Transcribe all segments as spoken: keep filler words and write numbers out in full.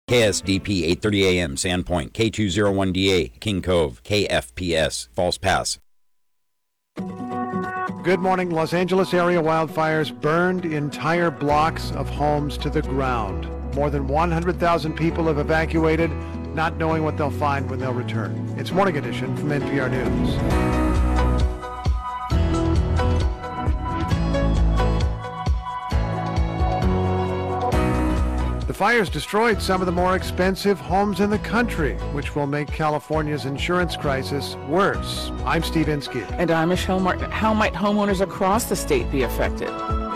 K S D P eight thirty A M, Sandpoint, K two oh one D A, King Cove, K F P S, False Pass. Good morning. Los Angeles area wildfires burned entire blocks of homes to the ground. More than one hundred thousand people have evacuated, not knowing what they'll find when they'll return. It's Morning Edition from N P R News. The fires destroyed some of the more expensive homes in the country, which will make California's insurance crisis worse. I'm Steve Inskeep. And I'm Michelle Martin. How might homeowners across the state be affected?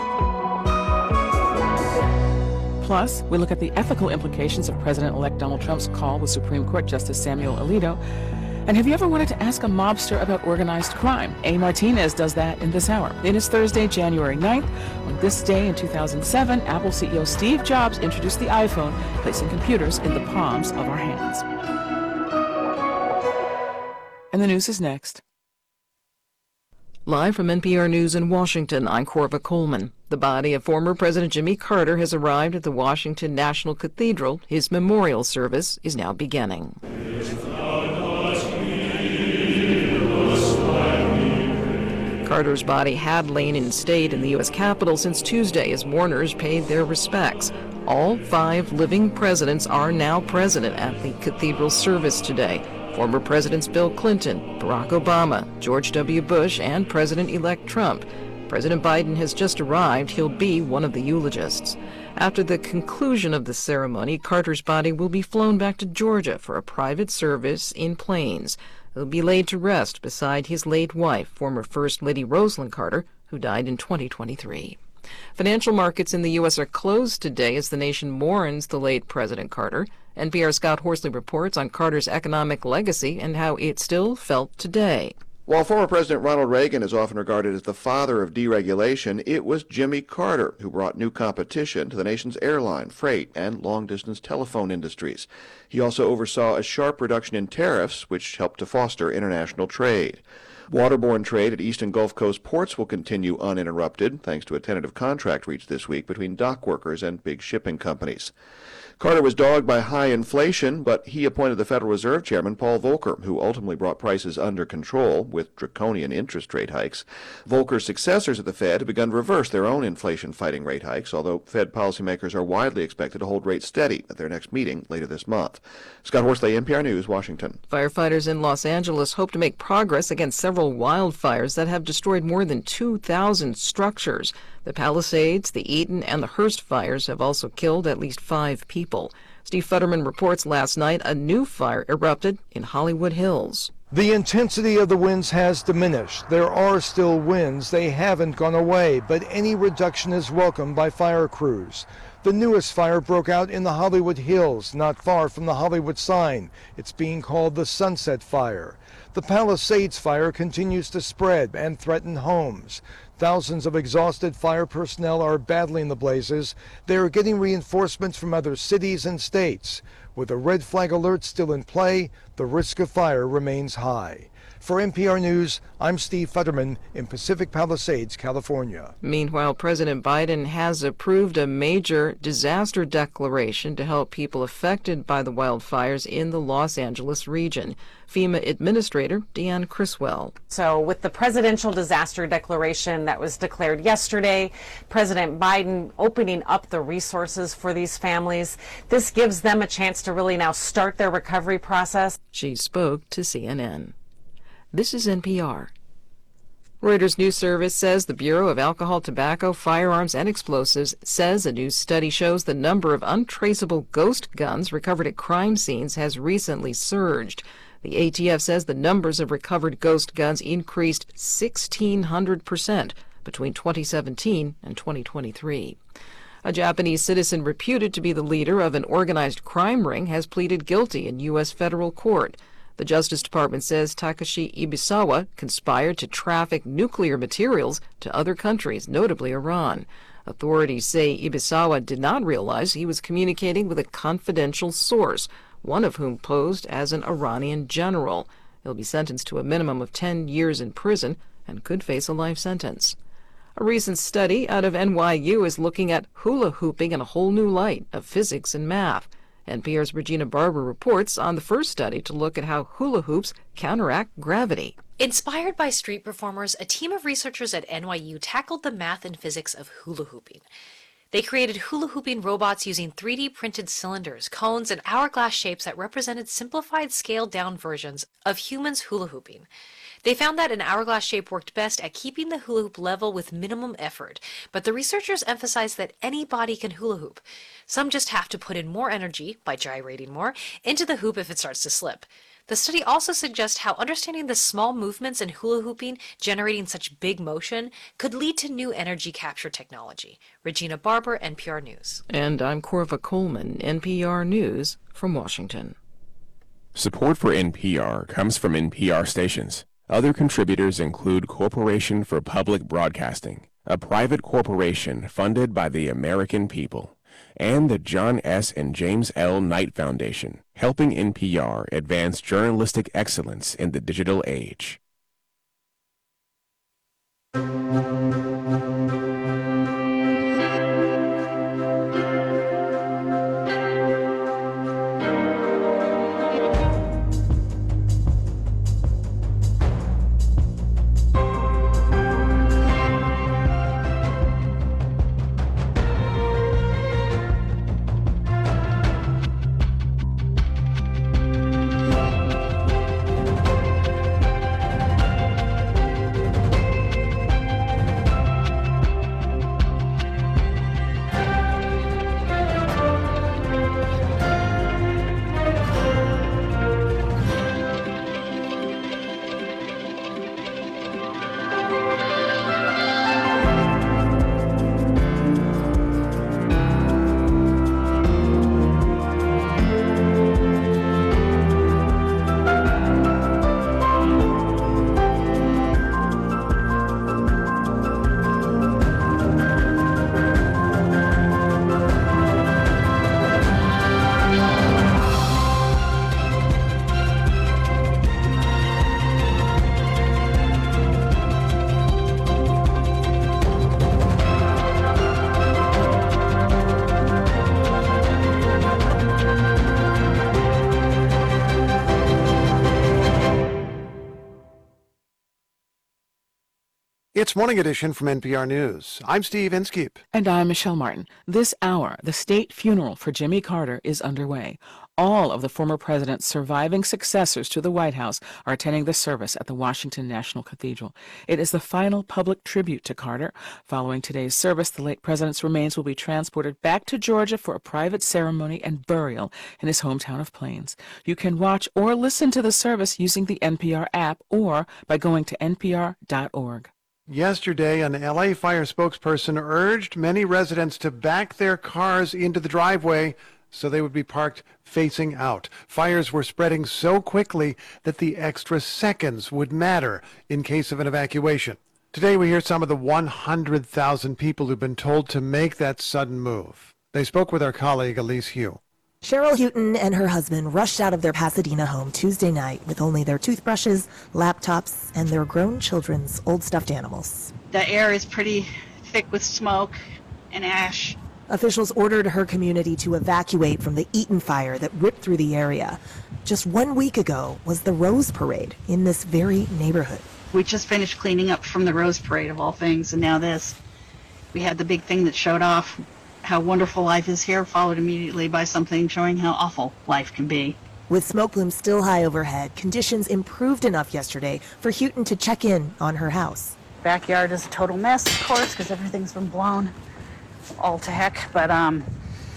Plus, we look at the ethical implications of President-elect Donald Trump's call with Supreme Court Justice Samuel Alito. And have you ever wanted to ask a mobster about organized crime? A. Martinez does that in this hour. It is Thursday, January ninth. On this day in two thousand seven, Apple C E O Steve Jobs introduced the iPhone, placing computers in the palms of our hands. And the news is next. Live from N P R News in Washington, I'm Corva Coleman. The body of former President Jimmy Carter has arrived at the Washington National Cathedral. His memorial service is now beginning. Carter's body had lain in state in the U S Capitol since Tuesday as mourners paid their respects. All five living presidents are now present at the cathedral service today. Former Presidents Bill Clinton, Barack Obama, George W. Bush, and President-elect Trump. President Biden has just arrived. He'll be one of the eulogists. After the conclusion of the ceremony, Carter's body will be flown back to Georgia for a private service in Plains. He'll be laid to rest beside his late wife, former First Lady Rosalynn Carter, who died in twenty twenty-three. Financial markets in the U S are closed today as the nation mourns the late President Carter. N P R's Scott Horsley reports on Carter's economic legacy and how it still felt today. While former President Ronald Reagan is often regarded as the father of deregulation, it was Jimmy Carter who brought new competition to the nation's airline, freight, and long-distance telephone industries. He also oversaw a sharp reduction in tariffs, which helped to foster international trade. Waterborne trade at East and Gulf Coast ports will continue uninterrupted, thanks to a tentative contract reached this week between dock workers and big shipping companies. Carter was dogged by high inflation, but he appointed the Federal Reserve Chairman Paul Volcker, who ultimately brought prices under control with draconian interest rate hikes. Volcker's successors at the Fed have begun to reverse their own inflation-fighting rate hikes, although Fed policymakers are widely expected to hold rates steady at their next meeting later this month. Scott Horsley, N P R News, Washington. Firefighters in Los Angeles hope to make progress against several wildfires that have destroyed more than two thousand structures. The Palisades, the Eaton, and the Hearst fires have also killed at least five people. Steve Futterman reports last night a new fire erupted in Hollywood Hills. The intensity of the winds has diminished. There are still winds. They haven't gone away, but any reduction is welcomed by fire crews. The newest fire broke out in the Hollywood Hills, not far from the Hollywood sign. It's being called the Sunset Fire. The Palisades fire continues to spread and threaten homes. Thousands of exhausted fire personnel are battling the blazes. They are getting reinforcements from other cities and states. With a red flag alert still in play, the risk of fire remains high. For N P R News, I'm Steve Futterman in Pacific Palisades, California. Meanwhile, President Biden has approved a major disaster declaration to help people affected by the wildfires in the Los Angeles region. FEMA Administrator Deanne Criswell. So with the presidential disaster declaration that was declared yesterday, President Biden opening up the resources for these families, this gives them a chance to really now start their recovery process. She spoke to C N N. This is N P R. Reuters News Service says the Bureau of Alcohol, Tobacco, Firearms, and Explosives says a new study shows the number of untraceable ghost guns recovered at crime scenes has recently surged. The A T F says the numbers of recovered ghost guns increased sixteen hundred percent between twenty seventeen and twenty twenty-three. A Japanese citizen reputed to be the leader of an organized crime ring has pleaded guilty in U S federal court. The Justice Department says Takashi Ibisawa conspired to traffic nuclear materials to other countries, notably Iran. Authorities say Ibisawa did not realize he was communicating with a confidential source, one of whom posed as an Iranian general. He'll be sentenced to a minimum of ten years in prison and could face a life sentence. A recent study out of N Y U is looking at hula hooping in a whole new light of physics and math. N P R's Regina Barber reports on the first study to look at how hula hoops counteract gravity. Inspired by street performers, a team of researchers at N Y U tackled the math and physics of hula hooping. They created hula hooping robots using three D printed cylinders, cones, and hourglass shapes that represented simplified, scaled-down versions of humans hula hooping. They found that an hourglass shape worked best at keeping the hula hoop level with minimum effort, but the researchers emphasized that anybody can hula hoop. Some just have to put in more energy, by gyrating more, into the hoop if it starts to slip. The study also suggests how understanding the small movements in hula hooping generating such big motion could lead to new energy capture technology. Regina Barber, N P R News. And I'm Corva Coleman, N P R News from Washington. Support for N P R comes from N P R stations. Other contributors include Corporation for Public Broadcasting, a private corporation funded by the American people, and the John S. and James L. Knight Foundation, helping N P R advance journalistic excellence in the digital age. It's Morning Edition from N P R News. I'm Steve Inskeep. And I'm Michelle Martin. This hour, the state funeral for Jimmy Carter is underway. All of the former president's surviving successors to the White House are attending the service at the Washington National Cathedral. It is the final public tribute to Carter. Following today's service, the late president's remains will be transported back to Georgia for a private ceremony and burial in his hometown of Plains. You can watch or listen to the service using the N P R app or by going to N P R dot org. Yesterday, an L A fire spokesperson urged many residents to back their cars into the driveway so they would be parked facing out. Fires were spreading so quickly that the extra seconds would matter in case of an evacuation. Today, we hear some of the one hundred thousand people who've been told to make that sudden move. They spoke with our colleague, Elise Hu. Cheryl Houghton and her husband rushed out of their Pasadena home Tuesday night with only their toothbrushes, laptops, and their grown children's old stuffed animals. The air is pretty thick with smoke and ash. Officials ordered her community to evacuate from the Eaton fire that ripped through the area. Just one week ago was the Rose Parade in this very neighborhood. We just finished cleaning up from the Rose Parade, of all things, and now this. We had the big thing that showed off how wonderful life is here, followed immediately by something showing how awful life can be. With smoke plumes still high overhead, conditions improved enough yesterday for Houghton to check in on her house. Backyard is a total mess, of course, because everything's been blown all to heck, but um,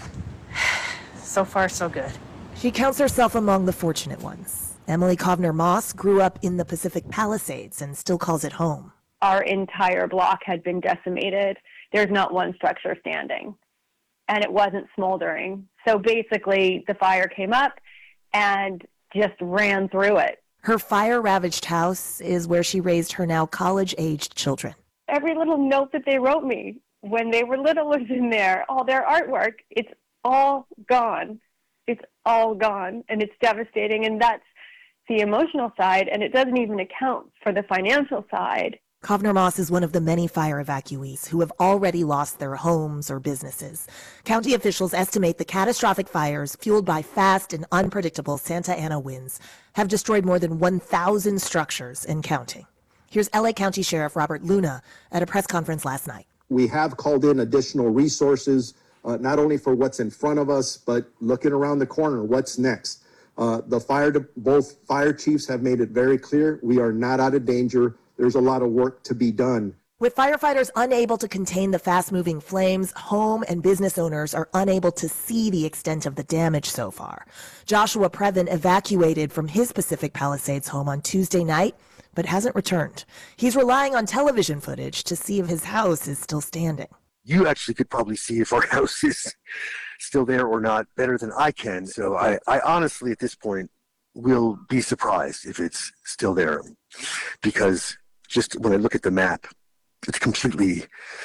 so far so good. She counts herself among the fortunate ones. Emily Kovner Moss grew up in the Pacific Palisades and still calls it home. Our entire block had been decimated. There's not one structure standing. And it wasn't smoldering. So basically, the fire came up and just ran through it. Her fire-ravaged house is where she raised her now college-aged children. Every little note that they wrote me when they were little was in there. All their artwork, it's all gone. It's all gone, and it's devastating, and that's the emotional side, and it doesn't even account for the financial side. Kovner Moss is one of the many fire evacuees who have already lost their homes or businesses. County officials estimate the catastrophic fires fueled by fast and unpredictable Santa Ana winds have destroyed more than one thousand structures and counting. Here's L A County Sheriff Robert Luna at a press conference last night. We have called in additional resources, uh, not only for what's in front of us, but looking around the corner, what's next. Uh, the fire, de- both fire chiefs have made it very clear we are not out of danger. There's a lot of work to be done. With firefighters unable to contain the fast-moving flames, home and business owners are unable to see the extent of the damage so far. Joshua Previn evacuated from his Pacific Palisades home on Tuesday night, but hasn't returned. He's relying on television footage to see if his house is still standing. You actually could probably see if our house is still there or not better than I can. So I, I honestly, at this point, will be surprised if it's still there, because just when I look at the map, it's completely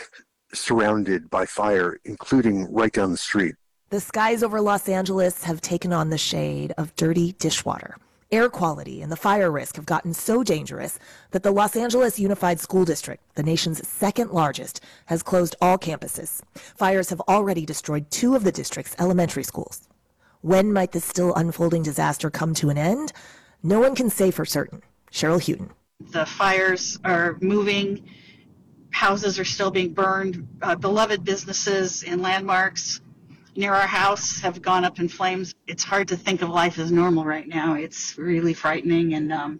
surrounded by fire, including right down the street. The skies over Los Angeles have taken on the shade of dirty dishwater. Air quality and the fire risk have gotten so dangerous that the Los Angeles Unified School District, the nation's second largest, has closed all campuses. Fires have already destroyed two of the district's elementary schools. When might this still unfolding disaster come to an end? No one can say for certain. Cheryl Houghton. The fires are moving. Houses are still being burned. Uh, beloved businesses and landmarks near our house have gone up in flames. It's hard to think of life as normal right now. It's really frightening, and um,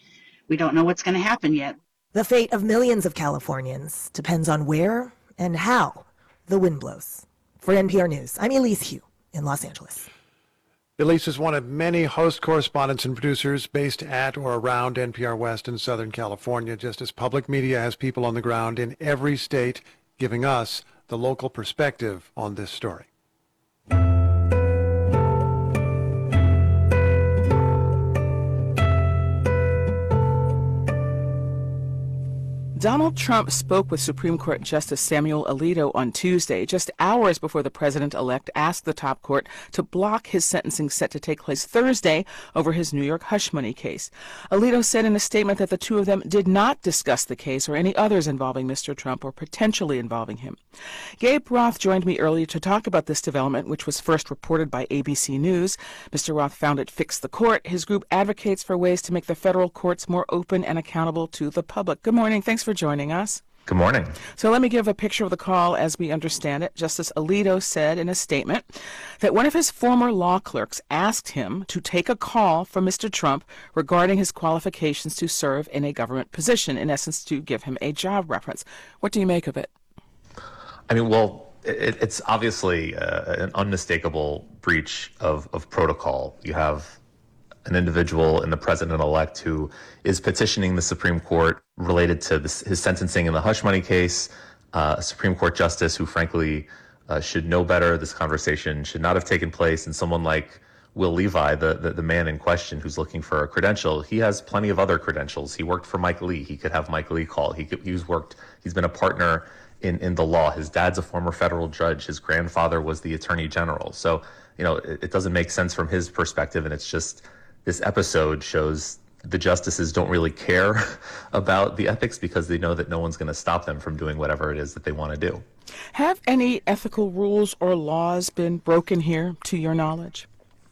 we don't know what's going to happen yet. The fate of millions of Californians depends on where and how the wind blows. For N P R News, I'm Elise Hu in Los Angeles. Elise is one of many host correspondents and producers based at or around N P R West in Southern California, just as public media has people on the ground in every state giving us the local perspective on this story. Donald Trump spoke with Supreme Court Justice Samuel Alito on Tuesday, just hours before the president-elect asked the top court to block his sentencing set to take place Thursday over his New York hush money case. Alito said in a statement that the two of them did not discuss the case or any others involving Mister Trump or potentially involving him. Gabe Roth joined me earlier to talk about this development, which was first reported by A B C News. Mister Roth founded Fix the Court. His group advocates for ways to make the federal courts more open and accountable to the public. Good morning. Thanks for joining us. Good morning. So let me give a picture of the call as we understand it. Justice Alito said in a statement that one of his former law clerks asked him to take a call from Mister Trump regarding his qualifications to serve in a government position, in essence, to give him a job reference. What do you make of it? I mean, well, it, it's obviously uh, an unmistakable breach of, of protocol. You have an individual in the president-elect who is petitioning the Supreme Court related to this, his sentencing in the hush money case, uh, a Supreme Court justice who, frankly, uh, should know better. This conversation should not have taken place. And someone like Will Levi, the, the, the man in question who's looking for a credential, he has plenty of other credentials. He worked for Mike Lee. He could have Mike Lee call. He could, he's worked, he's been a partner in, in the law. His dad's a former federal judge. His grandfather was the attorney general. So, you know, it, it doesn't make sense from his perspective. And it's just, this episode shows the justices don't really care about the ethics because they know that no one's going to stop them from doing whatever it is that they want to do. Have any ethical rules or laws been broken here, to your knowledge?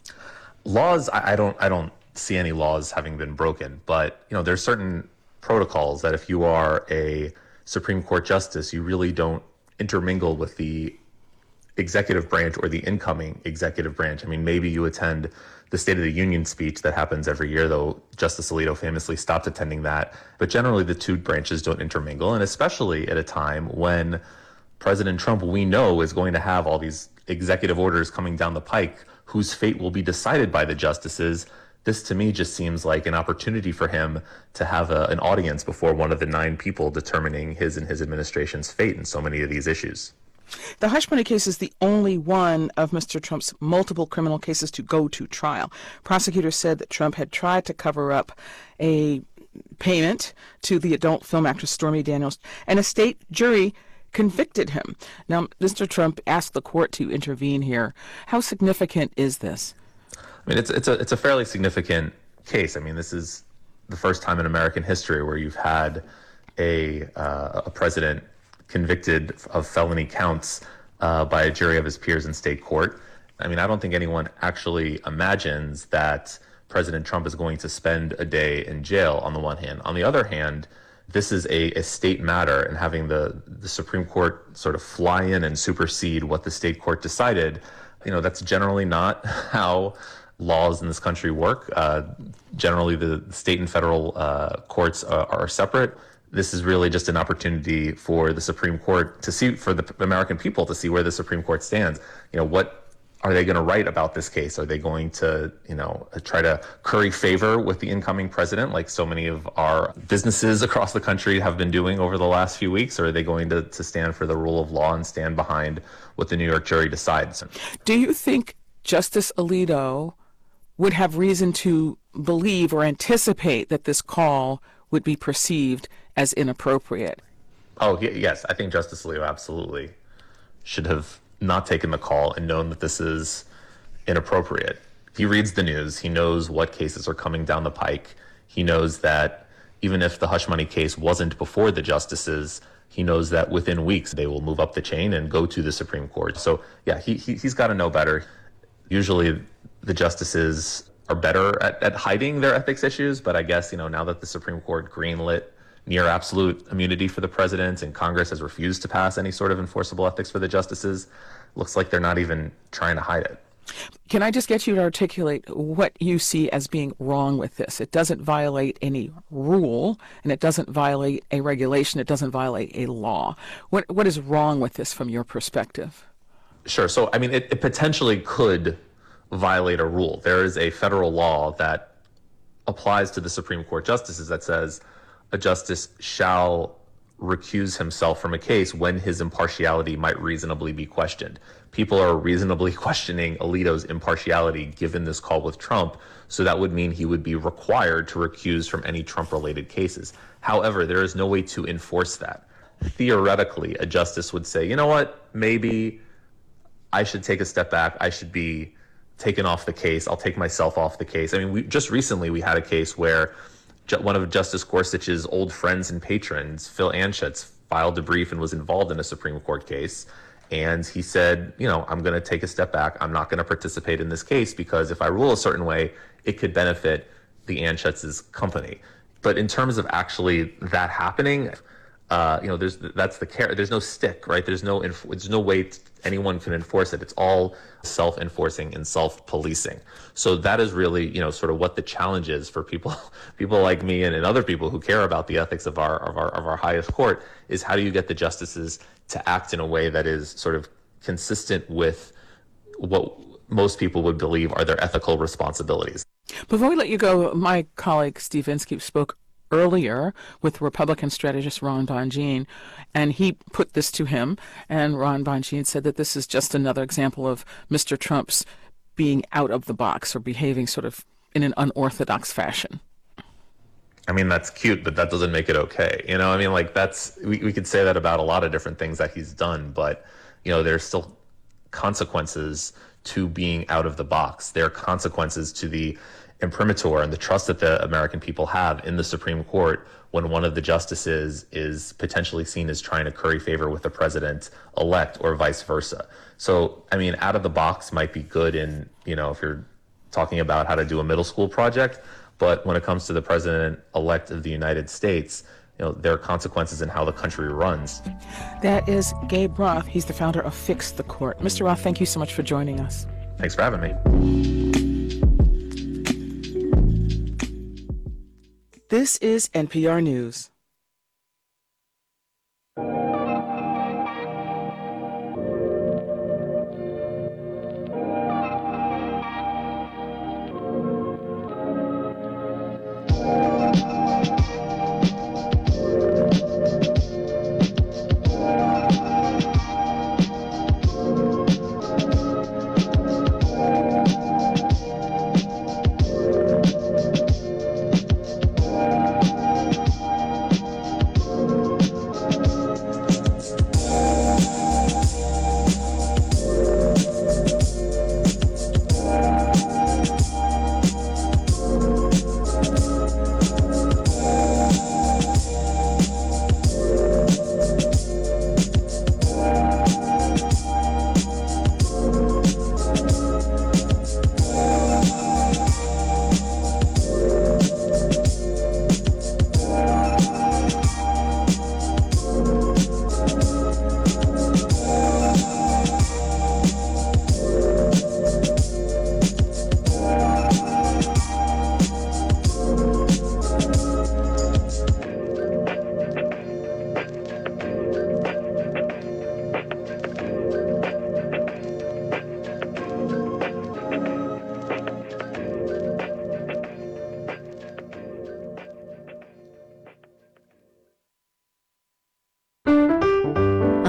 Laws, I, I don't, I don't see any laws having been broken, but you know, there's certain protocols that if you are a Supreme Court justice, you really don't intermingle with the executive branch or the incoming executive branch. I mean, maybe you attend the State of the Union speech that happens every year, though Justice Alito famously stopped attending that. But generally, the two branches don't intermingle, and especially at a time when President Trump, we know, is going to have all these executive orders coming down the pike whose fate will be decided by the justices. This, to me, just seems like an opportunity for him to have a, an audience before one of the nine people determining his and his administration's fate in so many of these issues. The hush money case is the only one of Mister Trump's multiple criminal cases to go to trial. Prosecutors said that Trump had tried to cover up a payment to the adult film actress Stormy Daniels, and a state jury convicted him. Now, Mister Trump asked the court to intervene here. How significant is this? I mean, it's it's a it's a fairly significant case. I mean, this is the first time in American history where you've had a uh, a president convicted of felony counts uh, by a jury of his peers in state court. I mean, I don't think anyone actually imagines that President Trump is going to spend a day in jail on the one hand. On the other hand, this is a, a state matter, and having the, the Supreme Court sort of fly in and supersede what the state court decided, you know, that's generally not how laws in this country work. Uh, generally, the state and federal uh, courts are, are separate. This is really just an opportunity for the Supreme Court to see, for the American people to see where the Supreme Court stands. You know, what are they going to write about this case? Are they going to, you know, try to curry favor with the incoming president, like so many of our businesses across the country have been doing over the last few weeks? Or are they going to, to stand for the rule of law and stand behind what the New York jury decides? Do you think Justice Alito would have reason to believe or anticipate that this call would be perceived as inappropriate? Oh, yes. I think Justice Alito absolutely should have not taken the call and known that this is inappropriate. He reads the news. He knows what cases are coming down the pike. He knows that even if the hush money case wasn't before the justices, he knows that within weeks they will move up the chain and go to the Supreme Court. So yeah, he, he, he's got to know better. Usually the justices are better at, at hiding their ethics issues, but I guess, you know, now that the Supreme Court greenlit near absolute immunity for the president and Congress has refused to pass any sort of enforceable ethics for the justices, looks like they're not even trying to hide it. Can I just get you to articulate what you see as being wrong with this? It doesn't violate any rule, and it doesn't violate a regulation. It doesn't violate a law. What What is wrong with this from your perspective? Sure. So, I mean, it, it potentially could violate a rule. There is a federal law that applies to the Supreme Court justices that says a justice shall recuse himself from a case when his impartiality might reasonably be questioned. People are reasonably questioning Alito's impartiality given this call with Trump, so that would mean he would be required to recuse from any Trump-related cases. However, there is no way to enforce that. Theoretically, a justice would say, you know what, maybe I should take a step back. I should be taken off the case. I'll take myself off the case. I mean, we just recently we had a case where one of Justice Gorsuch's old friends and patrons, Phil Anschutz, filed a brief and was involved in a Supreme Court case. And he said, you know, I'm going to take a step back. I'm not going to participate in this case because if I rule a certain way, it could benefit the Anschutz's company. But in terms of actually that happening, uh, you know, there's that's the care. There's no stick, right? There's no inf- there's no way t- anyone can enforce it. It's all self-enforcing and self-policing. So that is really, you know, sort of what the challenge is for people, people like me and, and other people who care about the ethics of our of our of our highest court. Is how do you get the justices to act in a way that is sort of consistent with what most people would believe are their ethical responsibilities. Before we let you go, my colleague Steve Inskeep spoke earlier with Republican strategist Ron Bonjean, and he put this to him, and Ron Bonjean said that this is just another example of Mister Trump's being out of the box or behaving sort of in an unorthodox fashion. I mean, that's cute, but that doesn't make it okay. You know, I mean, like that's, we, we could say that about a lot of different things that he's done, but, you know, there's still consequences to being out of the box. There are consequences to the imprimatur and the trust that the American people have in the Supreme Court when one of the justices is potentially seen as trying to curry favor with the president-elect or vice versa. So, I mean, out of the box might be good in, you know, if you're talking about how to do a middle school project, but when it comes to the president-elect of the United States, you know, there are consequences in how the country runs. That is Gabe Roth. He's the founder of Fix the Court. Mister Roth, thank you so much for joining us. Thanks for having me. This is N P R News.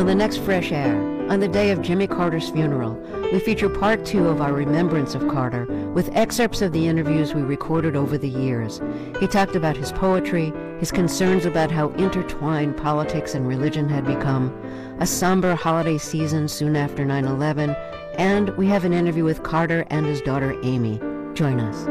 On the next Fresh Air, on the day of Jimmy Carter's funeral, we feature part two of our remembrance of Carter with excerpts of the interviews we recorded over the years. He talked about his poetry, his concerns about how intertwined politics and religion had become, a somber holiday season soon after nine eleven, and we have an interview with Carter and his daughter Amy. Join us.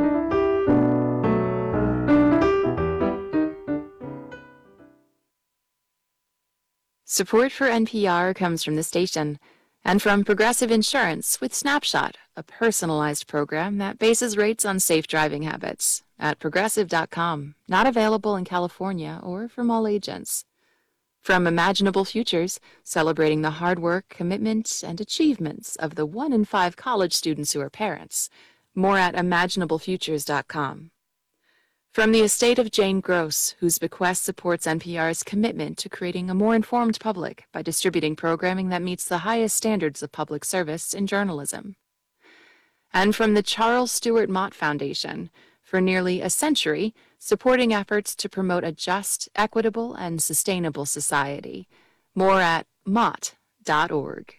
Support for N P R comes from the station and from Progressive Insurance with Snapshot, a personalized program that bases rates on safe driving habits at progressive dot com, not available in California or from all agents. From Imaginable Futures, celebrating the hard work, commitment, and achievements of the one in five college students who are parents. More at imaginable futures dot com. From the estate of Jane Gross, whose bequest supports N P R's commitment to creating a more informed public by distributing programming that meets the highest standards of public service in journalism. And from the Charles Stewart Mott Foundation, for nearly a century, supporting efforts to promote a just, equitable, and sustainable society. More at mott dot org.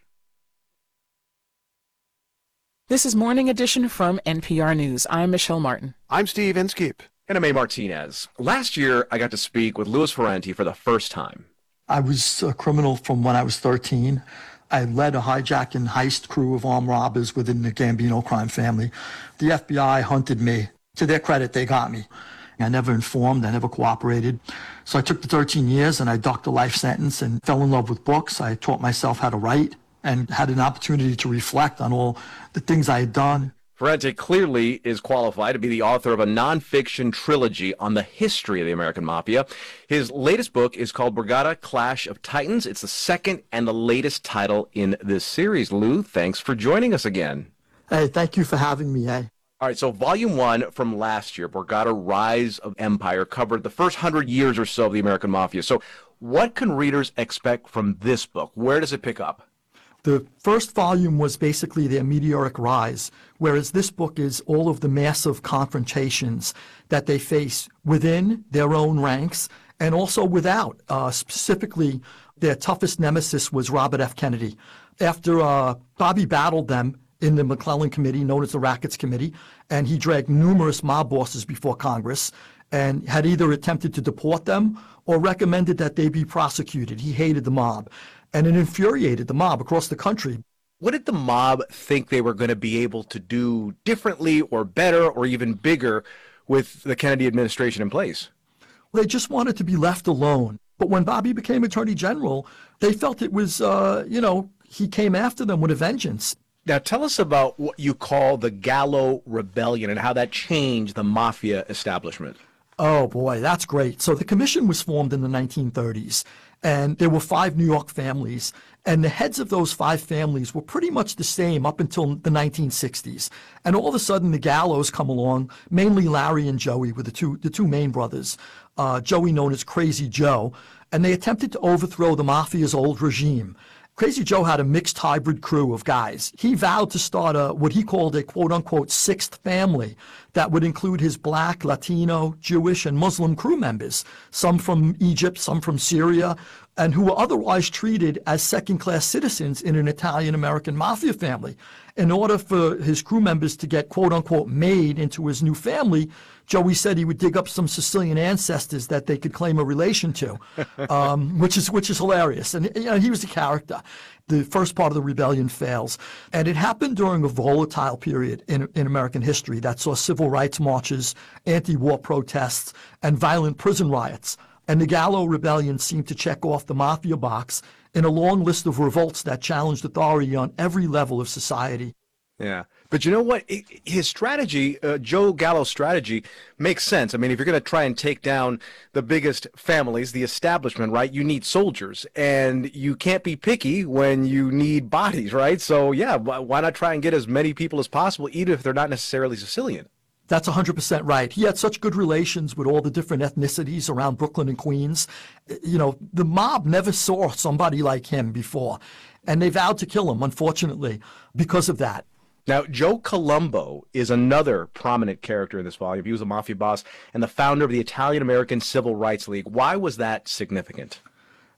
This is Morning Edition from N P R News. I'm Michelle Martin. I'm Steve Inskeep. And I'm A. Martinez. Last year, I got to speak with Louis Ferrante for the first time. I was a criminal from when I was thirteen. I led a hijack and heist crew of armed robbers within the Gambino crime family. The F B I hunted me. To their credit, they got me. I never informed, I never cooperated. So I took the thirteen years and I ducked a life sentence and fell in love with books. I taught myself how to write and had an opportunity to reflect on all the things I had done. Ferrante clearly is qualified to be the author of a nonfiction trilogy on the history of the American Mafia. His latest book is called Borgata Clash of Titans. It's the second and the latest title in this series. Lou, thanks for joining us again. Hey, thank you for having me, eh? All right, so volume one from last year, Borgata Rise of Empire, covered the first hundred years or so of the American Mafia. So what can readers expect from this book? Where does it pick up? The first volume was basically their meteoric rise, whereas this book is all of the massive confrontations that they face within their own ranks and also without. Uh, specifically, their toughest nemesis was Robert F. Kennedy. After uh, Bobby battled them in the McClellan Committee, known as the Rackets Committee, and he dragged numerous mob bosses before Congress and had either attempted to deport them or recommended that they be prosecuted. He hated the mob. And it infuriated the mob across the country. What did the mob think they were going to be able to do differently or better or even bigger with the Kennedy administration in place? They just wanted to be left alone. But when Bobby became Attorney General, they felt it was, uh, you know, he came after them with a vengeance. Now, tell us about what you call the Gallo Rebellion and how that changed the mafia establishment. Oh, boy, that's great. So the commission was formed in the nineteen thirties. And there were five New York families, and the heads of those five families were pretty much the same up until the nineteen sixties. And all of a sudden, the Gallos come along, mainly Larry and Joey were the two, the two main brothers, uh, Joey known as Crazy Joe, and they attempted to overthrow the mafia's old regime. Crazy Joe had a mixed hybrid crew of guys. He vowed to start a what he called a quote-unquote sixth family that would include his black, Latino, Jewish, and Muslim crew members, some from Egypt, some from Syria, and who were otherwise treated as second-class citizens in an Italian-American mafia family. In order for his crew members to get quote-unquote made into his new family, Joey said he would dig up some Sicilian ancestors that they could claim a relation to, um, which is which is hilarious. And you know, he was a character. The first part of the rebellion fails. And it happened during a volatile period in, in American history that saw civil rights marches, anti-war protests, and violent prison riots. And the Gallo Rebellion seemed to check off the mafia box in a long list of revolts that challenged authority on every level of society. Yeah. But you know what? His strategy, uh, Joe Gallo's strategy, makes sense. I mean, if you're going to try and take down the biggest families, the establishment, right, you need soldiers. And you can't be picky when you need bodies, right? So, yeah, why not try and get as many people as possible, even if they're not necessarily Sicilian? That's one hundred percent right. He had such good relations with all the different ethnicities around Brooklyn and Queens. You know, the mob never saw somebody like him before. And they vowed to kill him, unfortunately, because of that. Now, Joe Colombo is another prominent character in this volume. He was a mafia boss and the founder of the Italian-American Civil Rights League. Why was that significant?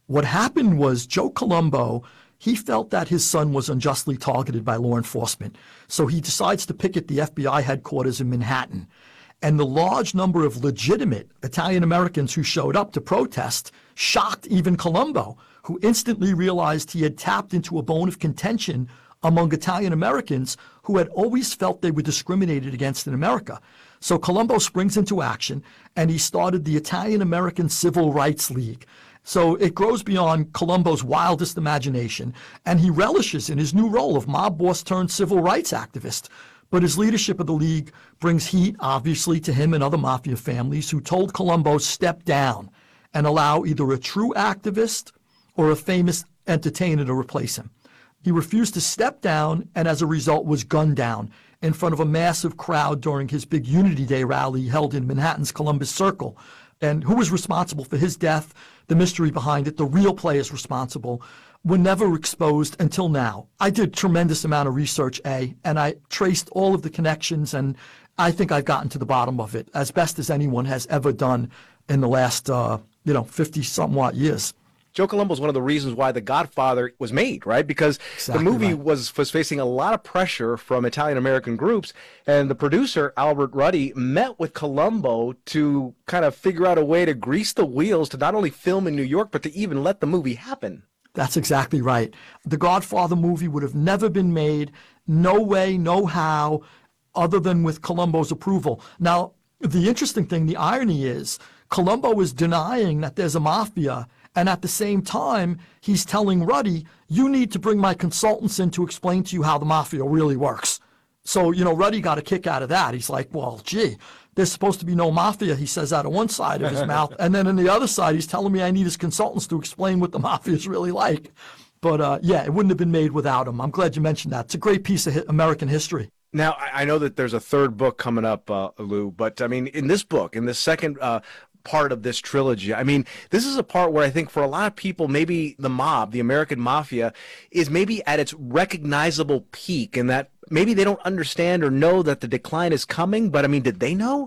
What happened was Joe Colombo, he felt that his son was unjustly targeted by law enforcement. So he decides to picket the F B I headquarters in Manhattan. And the large number of legitimate Italian Americans who showed up to protest shocked even Colombo, who instantly realized he had tapped into a bone of contention among Italian Americans who had always felt they were discriminated against in America. So Colombo springs into action, and he started the Italian American Civil Rights League. So it grows beyond Colombo's wildest imagination, and he relishes in his new role of mob boss turned civil rights activist. But his leadership of the League brings heat, obviously, to him and other mafia families who told Colombo step down and allow either a true activist or a famous entertainer to replace him. He refused to step down and as a result was gunned down in front of a massive crowd during his big Unity Day rally held in Manhattan's Columbus Circle. And who was responsible for his death, the mystery behind it, the real players responsible, were never exposed until now. I did a tremendous amount of research, A, and I traced all of the connections, and I think I've gotten to the bottom of it as best as anyone has ever done in the last, uh, you know, fifty-somewhat years. Joe Colombo is one of the reasons why The Godfather was made, right? Because Exactly the movie right. was was facing a lot of pressure from Italian-American groups, and the producer, Albert Ruddy, met with Colombo to kind of figure out a way to grease the wheels to not only film in New York, but to even let the movie happen. That's exactly right. The Godfather movie would have never been made, no way, no how, other than with Colombo's approval. Now, the interesting thing, the irony is, Colombo is denying that there's a mafia, and at the same time, he's telling Ruddy, you need to bring my consultants in to explain to you how the mafia really works. So, you know, Ruddy got a kick out of that. He's like, well, gee, there's supposed to be no mafia, he says out of one side of his mouth. And then on the other side, he's telling me I need his consultants to explain what the mafia is really like. But uh, yeah, it wouldn't have been made without him. I'm glad you mentioned that. It's a great piece of hi- American history. Now, I I know that there's a third book coming up, uh, Lou, but I mean, in this book, in the second uh, part of this trilogy, I mean, this is a part where I think for a lot of people, maybe the mob, the American mafia, is maybe at its recognizable peak, and that maybe they don't understand or know that the decline is coming, but I mean, did they know?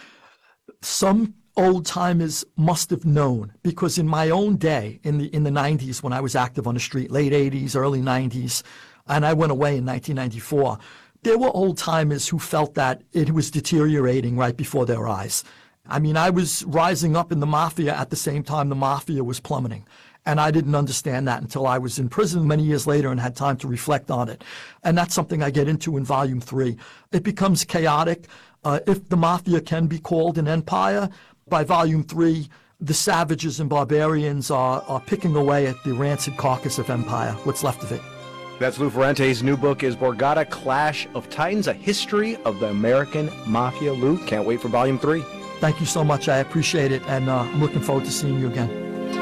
Some old timers must have known, because in my own day, in the in the nineties, when I was active on the street, late eighties, early nineties, and I went away in nineteen ninety-four, there were old timers who felt that it was deteriorating right before their eyes. I mean, I was rising up in the mafia at the same time the mafia was plummeting. And I didn't understand that until I was in prison many years later and had time to reflect on it. And that's something I get into in volume three. It becomes chaotic. Uh, if the mafia can be called an empire, by volume three, the savages and barbarians are, are picking away at the rancid carcass of empire, what's left of it. That's Lou Ferrante. His new book is Borgata Clash of Titans, a history of the American mafia. Lou, can't wait for volume three. Thank you so much. I appreciate it. And uh, I'm looking forward to seeing you again.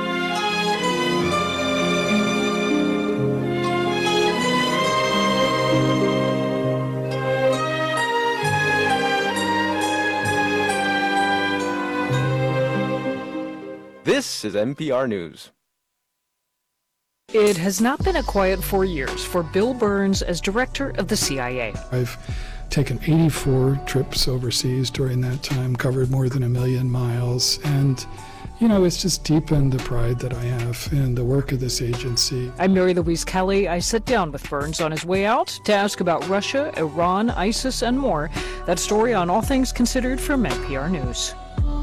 This is N P R News. It has not been a quiet four years for Bill Burns as director of the C I A. I've taken eighty-four trips overseas during that time, covered more than a million miles, and, you know, it's just deepened the pride that I have in the work of this agency. I'm Mary Louise Kelly. I sat down with Burns on his way out to ask about Russia, Iran, ISIS, and more. That story on All Things Considered from N P R News.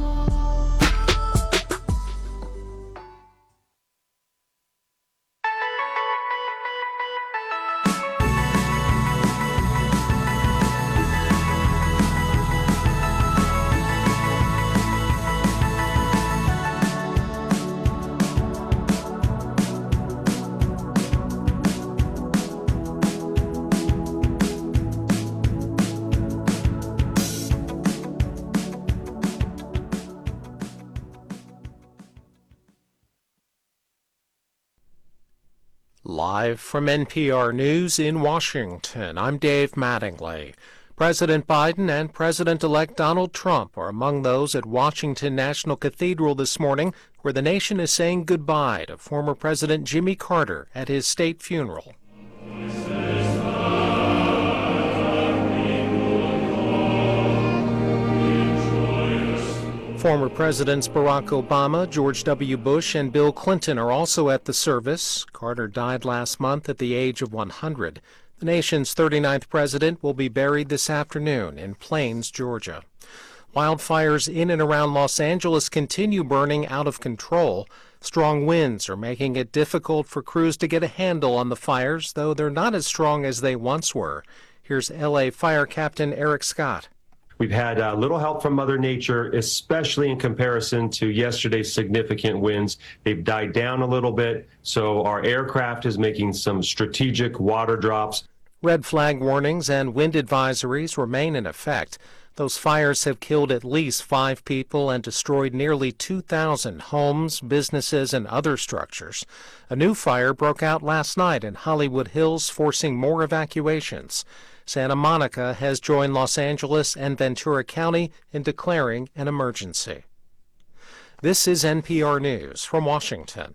Live from N P R News in Washington, I'm Dave Mattingly. President Biden and President-elect Donald Trump are among those at Washington National Cathedral this morning, where the nation is saying goodbye to former President Jimmy Carter at his state funeral. Former Presidents Barack Obama, George W. Bush, and Bill Clinton are also at the service. Carter died last month at the age of one hundred. The nation's thirty-ninth president will be buried this afternoon in Plains, Georgia. Wildfires in and around Los Angeles continue burning out of control. Strong winds are making it difficult for crews to get a handle on the fires, though they're not as strong as they once were. Here's L A Fire Captain Eric Scott. We've had uh, little help from Mother Nature, especially in comparison to yesterday's significant winds. They've died down a little bit, so our aircraft is making some strategic water drops. Red flag warnings and wind advisories remain in effect. Those fires have killed at least five people and destroyed nearly two thousand homes, businesses, and other structures. A new fire broke out last night in Hollywood Hills, forcing more evacuations. Santa Monica has joined Los Angeles and Ventura County in declaring an emergency. This is N P R News from Washington.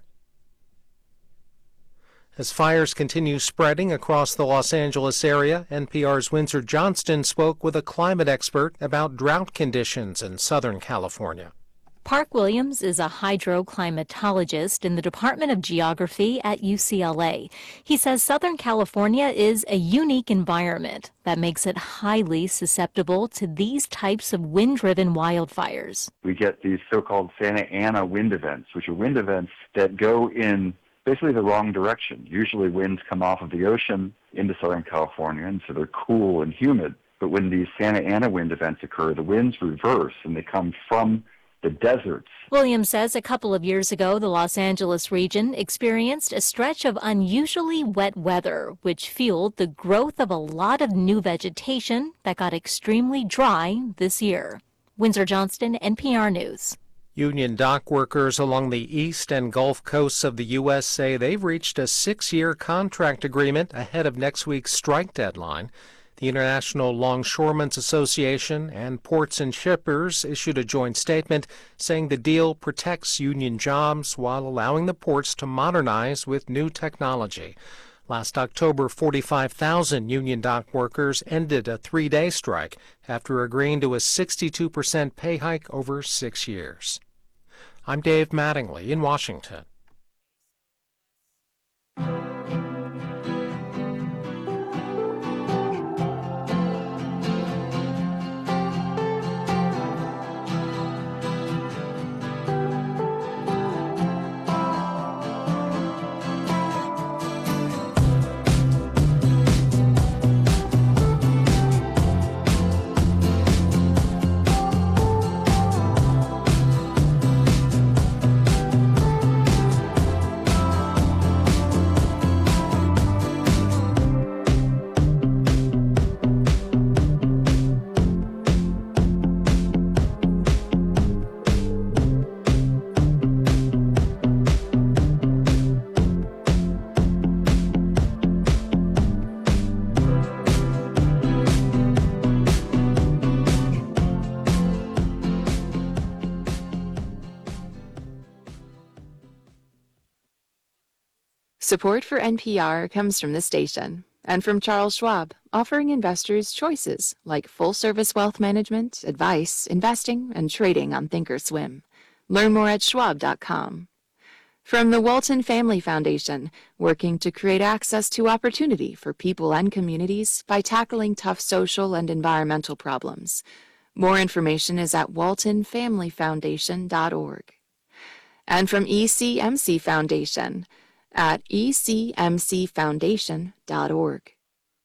As fires continue spreading across the Los Angeles area, N P R's Windsor Johnston spoke with a climate expert about drought conditions in Southern California. Park Williams is a hydroclimatologist in the Department of Geography at U C L A. He says Southern California is a unique environment that makes it highly susceptible to these types of wind-driven wildfires. We get these so-called Santa Ana wind events, which are wind events that go in basically the wrong direction. Usually winds come off of the ocean into Southern California, and so they're cool and humid. But when these Santa Ana wind events occur, the winds reverse, and they come from the deserts. Williams says a couple of years ago, the Los Angeles region experienced a stretch of unusually wet weather, which fueled the growth of a lot of new vegetation that got extremely dry this year. Windsor Johnston, N P R News. Union dock workers along the east and Gulf coasts of the U S say they've reached a six-year contract agreement ahead of next week's strike deadline. The International Longshoremen's Association and ports and shippers issued a joint statement saying the deal protects union jobs while allowing the ports to modernize with new technology. Last October, forty-five thousand union dock workers ended a three-day strike after agreeing to a sixty-two percent pay hike over six years. I'm Dave Mattingly in Washington. Support for N P R comes from this station and from Charles Schwab, offering investors choices like full-service wealth management, advice, investing, and trading on thinkorswim. Learn more at schwab dot com. From the Walton Family Foundation, working to create access to opportunity for people and communities by tackling tough social and environmental problems. More information is at walton family foundation dot org. And from E C M C Foundation, at e c m c foundation dot org.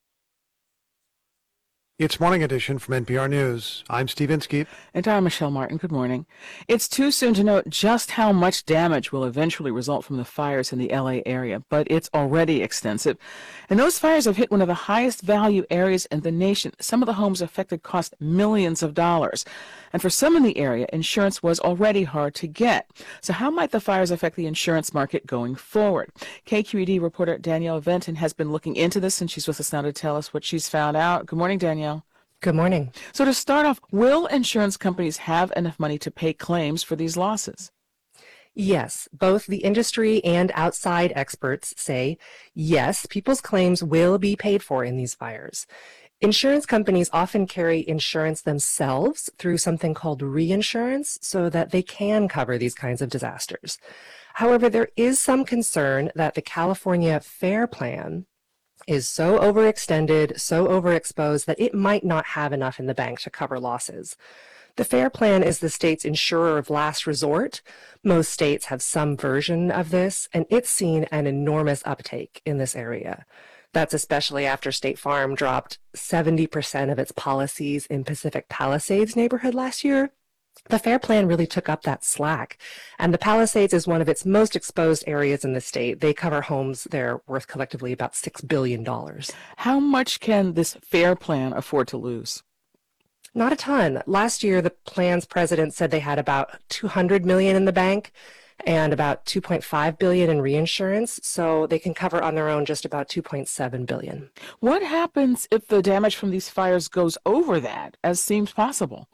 It's Morning Edition from N P R News. I'm Steve Inskeep. And I'm Michelle Martin. Good morning. It's too soon to know just how much damage will eventually result from the fires in the L A area, but it's already extensive. And those fires have hit one of the highest value areas in the nation. Some of the homes affected cost millions of dollars. And for some in the area, insurance was already hard to get. So how might the fires affect the insurance market going forward? K Q E D reporter Danielle Venton has been looking into this, and she's with us now to tell us what she's found out. Good morning, Danielle. Good morning. So to start off, will insurance companies have enough money to pay claims for these losses? Yes, both the industry and outside experts say, yes, people's claims will be paid for in these fires. Insurance companies often carry insurance themselves through something called reinsurance so that they can cover these kinds of disasters. However, there is some concern that the California FAIR Plan is so overextended, so overexposed that it might not have enough in the bank to cover losses. The FAIR Plan is the state's insurer of last resort. Most states have some version of this, and it's seen an enormous uptake in this area. That's especially after State Farm dropped seventy percent of its policies in Pacific Palisades neighborhood last year. The FAIR Plan really took up that slack, and the Palisades is one of its most exposed areas in the state. They cover homes that are worth collectively about six billion dollars. How much can this FAIR Plan afford to lose? Not a ton. Last year, the plan's president said they had about two hundred million dollars in the bank and about two point five billion dollars in reinsurance, so they can cover on their own just about two point seven billion dollars. What happens if the damage from these fires goes over that, as seems possible?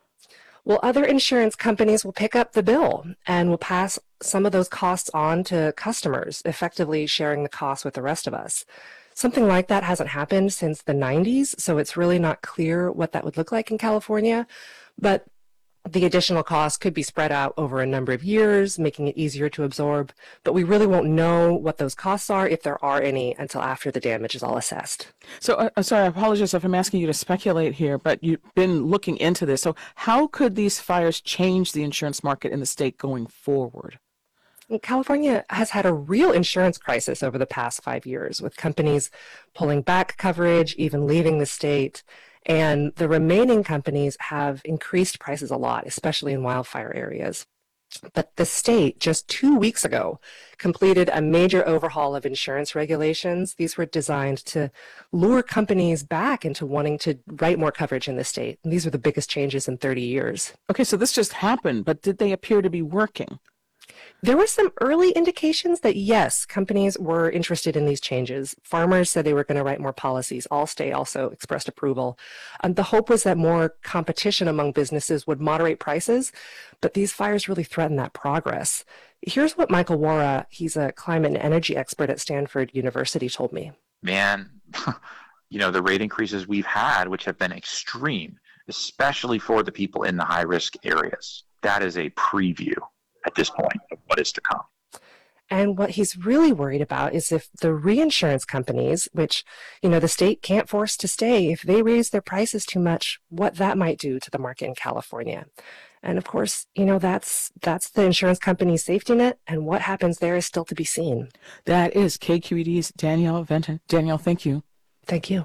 Well, other insurance companies will pick up the bill and will pass some of those costs on to customers, effectively sharing the cost with the rest of us. Something like that hasn't happened since the nineties, so it's really not clear what that would look like in California. But the additional costs could be spread out over a number of years, making it easier to absorb. But we really won't know what those costs are, if there are any, until after the damage is all assessed. So, uh, sorry, I apologize if I'm asking you to speculate here, but you've been looking into this. So how could these fires change the insurance market in the state going forward? California has had a real insurance crisis over the past five years, with companies pulling back coverage, even leaving the state. And the remaining companies have increased prices a lot, especially in wildfire areas. But the state, just two weeks ago, completed a major overhaul of insurance regulations. These were designed to lure companies back into wanting to write more coverage in the state. And these are the biggest changes in thirty years. Okay, so this just happened, but did they appear to be working? There were some early indications that, yes, companies were interested in these changes. Farmers said they were going to write more policies. Allstate also expressed approval. And the hope was that more competition among businesses would moderate prices, but these fires really threaten that progress. Here's what Michael Wara, he's a climate and energy expert at Stanford University, told me. Man, you know, the rate increases we've had, which have been extreme, especially for the people in the high-risk areas, that is a preview at this point of what is to come. And what he's really worried about is if the reinsurance companies, which, you know, the state can't force to stay, if they raise their prices too much, what that might do to the market in California. And of course, you know, that's that's the insurance company's safety net, and what happens there is still to be seen. That is K Q E D's Danielle Venton. Danielle, thank you. Thank you.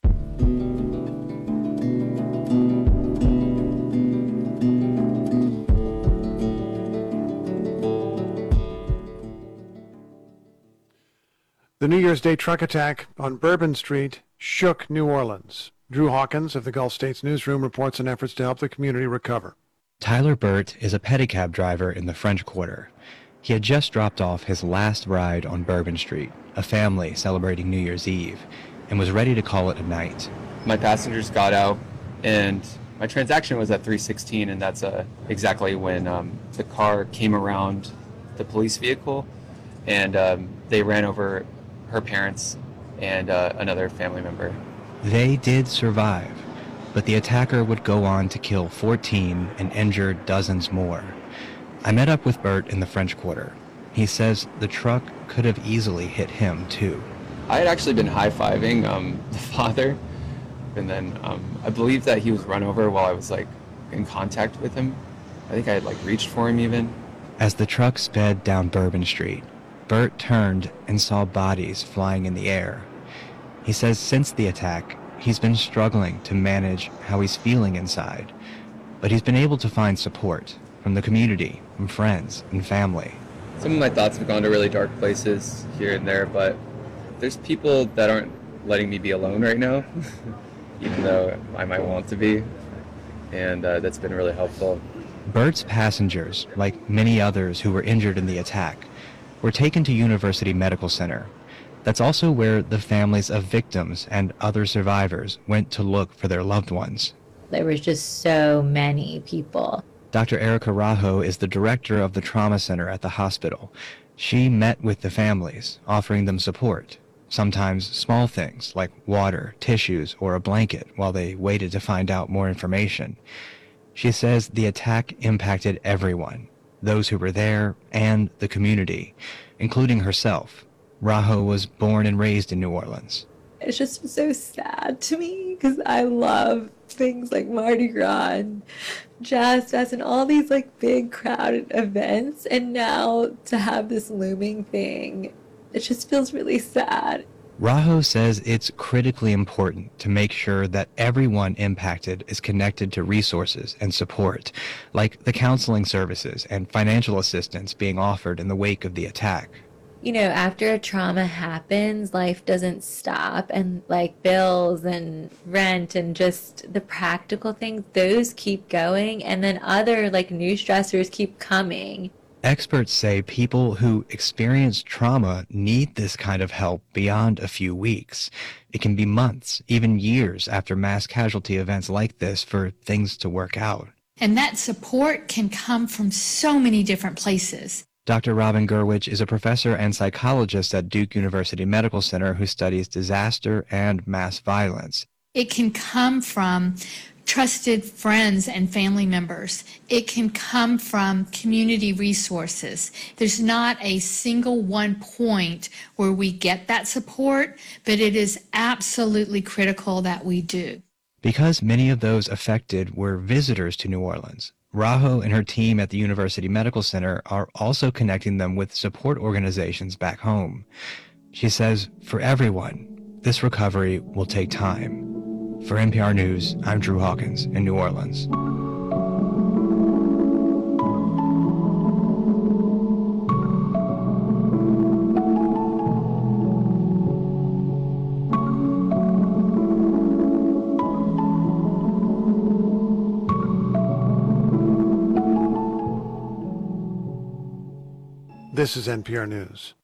The New Year's Day truck attack on Bourbon Street shook New Orleans. Drew Hawkins of the Gulf States Newsroom reports on efforts to help the community recover. Tyler Burt is a pedicab driver in the French Quarter. He had just dropped off his last ride on Bourbon Street, a family celebrating New Year's Eve, and was ready to call it a night. My passengers got out, and my transaction was at three sixteen, and that's uh, exactly when um, the car came around the police vehicle, and um, they ran over her parents and uh, another family member. They did survive, but the attacker would go on to kill fourteen and injure dozens more. I met up with Burt in the French Quarter. He says the truck could have easily hit him, too. I had actually been high-fiving um, the father, and then um, I believe that he was run over while I was like in contact with him. I think I had like reached for him even. As the truck sped down Bourbon Street, Burt turned and saw bodies flying in the air. He says since the attack, he's been struggling to manage how he's feeling inside, but he's been able to find support from the community, from friends and family. Some of my thoughts have gone to really dark places here and there, but there's people that aren't letting me be alone right now, even though I might want to be, and uh, that's been really helpful. Burt's passengers, like many others who were injured in the attack, were taken to University Medical Center. That's also where the families of victims and other survivors went to look for their loved ones. There was just so many people. Doctor Erica Rajo is the director of the trauma center at the hospital. She met with the families, offering them support sometimes small things like water, tissues, or a blanket while they waited to find out more information. She says the attack impacted everyone, those who were there and the community, including herself. Raho was born and raised in New Orleans. It's just so sad to me because I love things like Mardi Gras and Jazz Fest and all these like big crowded events. And now to have this looming thing, it just feels really sad. Raho says it's critically important to make sure that everyone impacted is connected to resources and support, like the counseling services and financial assistance being offered in the wake of the attack. You know, after a trauma happens, life doesn't stop, and like bills and rent and just the practical things, those keep going, and then other like new stressors keep coming. Experts say people who experience trauma need this kind of help beyond a few weeks. It can be months, even years after mass casualty events like this for things to work out. And that support can come from so many different places. Doctor Robin Gurwitch is a professor and psychologist at Duke University Medical Center who studies disaster and mass violence. It can come from trusted friends and family members. It can come from community resources. There's not a single one point where we get that support, but it is absolutely critical that we do. Because many of those affected were visitors to New Orleans, Raho and her team at the University Medical Center are also connecting them with support organizations back home. She says, for everyone, this recovery will take time. For N P R News, I'm Drew Hawkins in New Orleans. This is N P R News.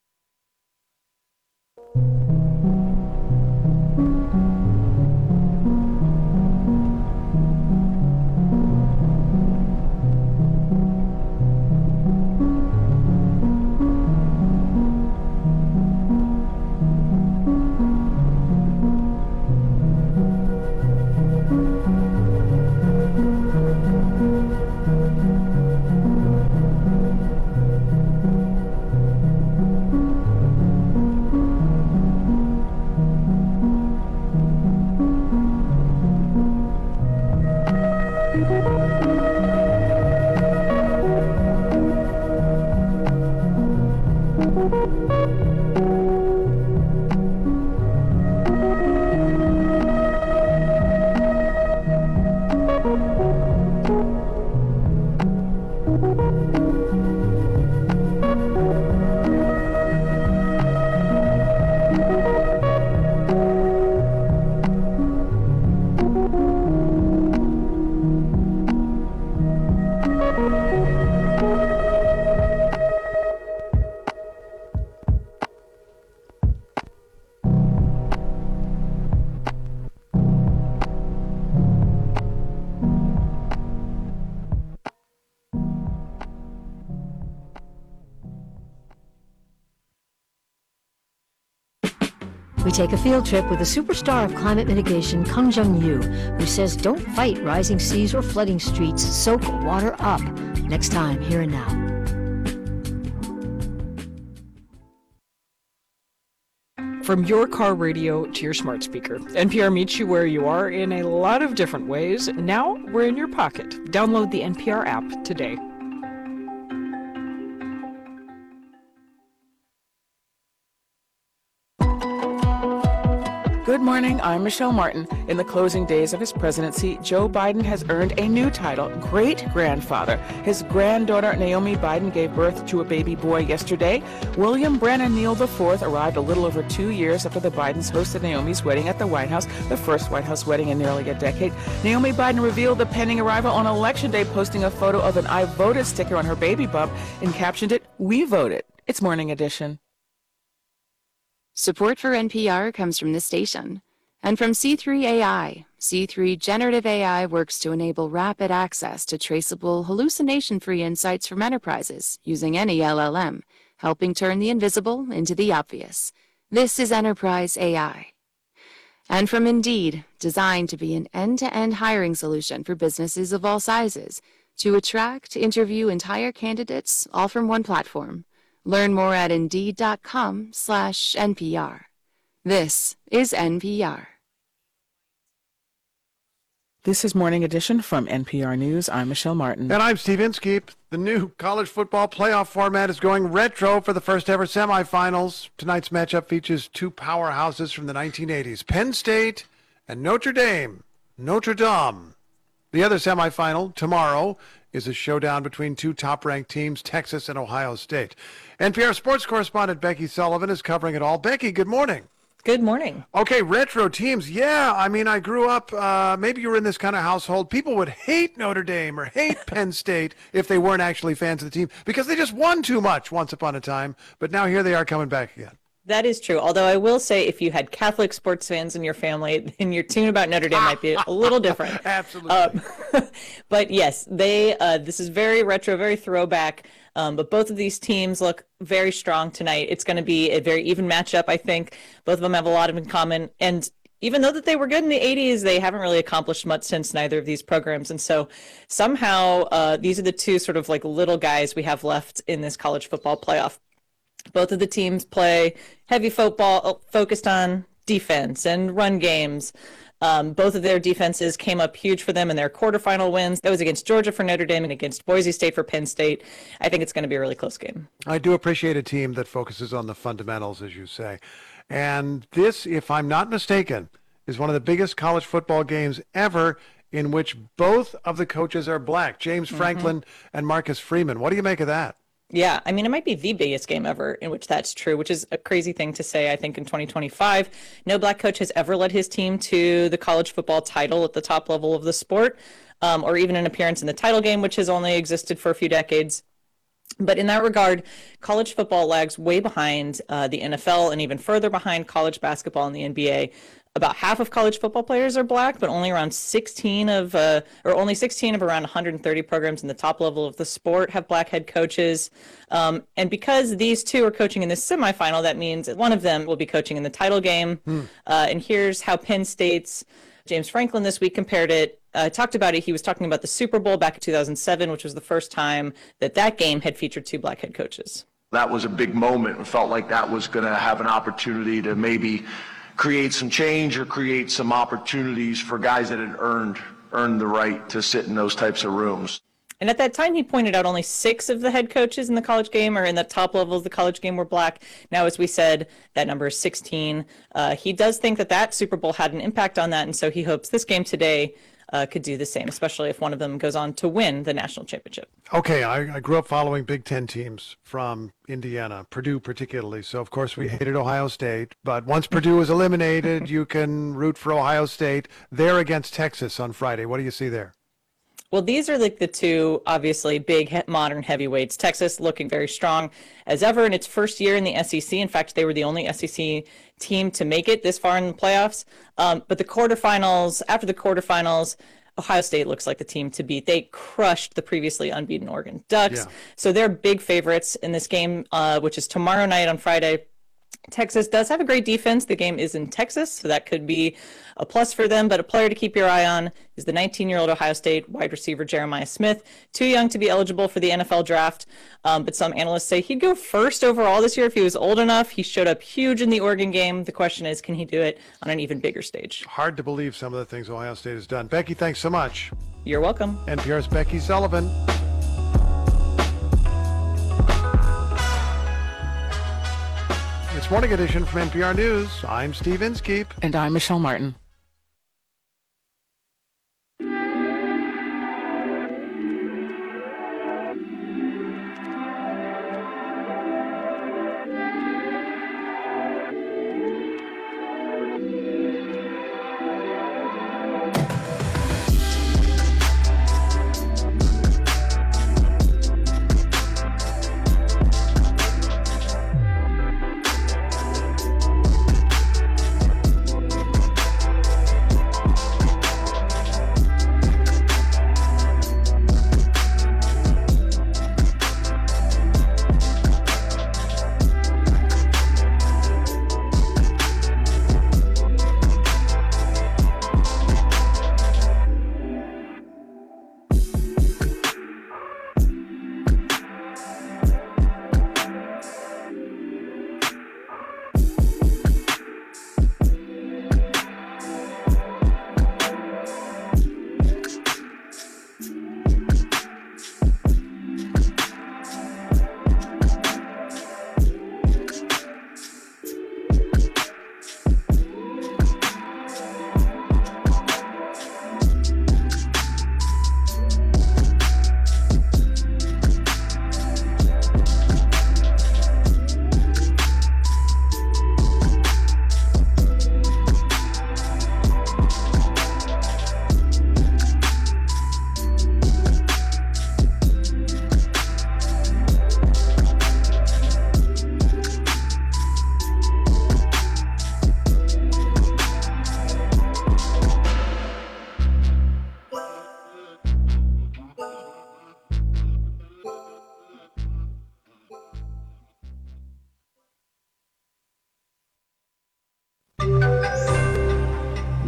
We take a field trip with the superstar of climate mitigation, Kang Jung-yu, who says don't fight rising seas or flooding streets, soak water up. Next time, Here and Now. From your car radio to your smart speaker, N P R meets you where you are in a lot of different ways. Now we're in your pocket. Download the N P R app today. Good morning, I'm Michelle Martin. In the closing days of his presidency, Joe Biden has earned a new title, great-grandfather. His granddaughter, Naomi Biden, gave birth to a baby boy yesterday. William Brennan Neal the fourth arrived a little over two years after the Bidens hosted Naomi's wedding at the White House, the first White House wedding in nearly a decade. Naomi Biden revealed the pending arrival on Election Day, posting a photo of an I voted sticker on her baby bump and captioned it, "We voted." It's Morning Edition. Support for N P R comes from this station and from C three A I. C three Generative A I works to enable rapid access to traceable, hallucination-free insights from enterprises using any L L M, helping turn the invisible into the obvious. This is Enterprise A I. And from Indeed, designed to be an end-to-end hiring solution for businesses of all sizes, to attract, interview entire candidates, all from one platform. Learn more at Indeed.com slash NPR. This is N P R. This is Morning Edition from N P R News. I'm Michelle Martin. And I'm Steve Inskeep. The new college football playoff format is going retro for the first ever semifinals. Tonight's matchup features two powerhouses from the nineteen eighties, Penn State and Notre Dame. Notre Dame. The other semifinal, tomorrow, is a showdown between two top-ranked teams, Texas and Ohio State. N P R sports correspondent Becky Sullivan is covering it all. Becky, good morning. Good morning. Okay, retro teams. Yeah, I mean, I grew up, uh, maybe you were in this kind of household. People would hate Notre Dame or hate Penn State if they weren't actually fans of the team because they just won too much once upon a time. But now here they are coming back again. That is true. Although I will say if you had Catholic sports fans in your family, then your tune about Notre Dame might be a little different. Absolutely. Um, but yes, they. Uh, this is very retro, very throwback. Um, but both of these teams look very strong tonight. It's going to be a very even matchup, I think. Both of them have a lot of in common. And even though that they were good in the eighties, they haven't really accomplished much since neither of these programs. And so somehow uh, these are the two sort of like little guys we have left in this college football playoff. Both of the teams play heavy football focused on defense and run games. Um, both of their defenses came up huge for them in their quarterfinal wins. That was against Georgia for Notre Dame and against Boise State for Penn State. I think it's going to be a really close game. I do appreciate a team that focuses on the fundamentals, as you say. And this, if I'm not mistaken, is one of the biggest college football games ever in which both of the coaches are black, James Franklin mm-hmm. and Marcus Freeman. What do you make of that? Yeah, I mean, it might be the biggest game ever in which that's true, which is a crazy thing to say, I think, in twenty twenty-five. No black coach has ever led his team to the college football title at the top level of the sport, um, or even an appearance in the title game, which has only existed for a few decades. But in that regard, college football lags way behind uh, the N F L and even further behind college basketball and the N B A. About half of college football players are black, but only around sixteen of, uh, or only sixteen of around one hundred thirty programs in the top level of the sport have black head coaches. Um, and because these two are coaching in this semifinal, that means that one of them will be coaching in the title game. Hmm. Uh, and here's how Penn State's James Franklin this week compared it. Uh, talked about it. He was talking about the Super Bowl back in two thousand seven, which was the first time that that game had featured two black head coaches. That was a big moment. It felt like that was going to have an opportunity to maybe create some change or create some opportunities for guys that had earned earned the right to sit in those types of rooms. And at that time, he pointed out only six of the head coaches in the college game or in the top level of the college game were black. Now, as we said, that number is sixteen. Uh, he does think that that Super Bowl had an impact on that, and so he hopes this game today uh, could do the same, especially if one of them goes on to win the national championship. Okay, I, I grew up following Big Ten teams from Indiana, Purdue particularly. So, of course, we hated Ohio State. But once Purdue was eliminated, you can root for Ohio State. They're against Texas on Friday. What do you see there? Well, these are like the two, obviously, big he- modern heavyweights. Texas looking very strong as ever in its first year in the S E C. In fact, they were the only S E C team to make it this far in the playoffs. Um, but the quarterfinals, after the quarterfinals, Ohio State looks like the team to beat. They crushed the previously unbeaten Oregon Ducks. Yeah. So they're big favorites in this game, uh, which is tomorrow night on Friday. Texas does have a great defense. The game is in Texas, so that could be a plus for them. But a player to keep your eye on is the nineteen-year-old Ohio State wide receiver Jeremiah Smith. Too young to be eligible for the N F L draft, um, but some analysts say he'd go first overall this year if he was old enough. He showed up huge in the Oregon game. The question is, can he do it on an even bigger stage? Hard to believe some of the things Ohio State has done. Becky, thanks so much. You're welcome. N P R's Becky Sullivan. It's Morning Edition from N P R News. I'm Steve Inskeep. And I'm Michelle Martin.